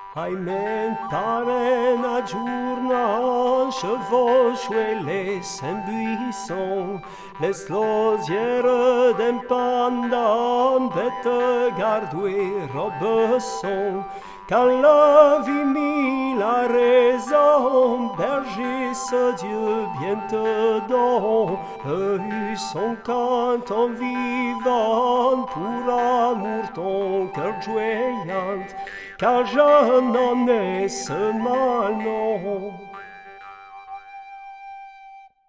Aimentaren a giornal, chevauchent les saint buissons, les losières d'un pendant, bêtes gardouées, robesson, quand la vie mit la raison, berger ce Dieu bien te donne, eu son cant en vivant, pour amour ton cœur joyant, car je n'en ai ce mal, non.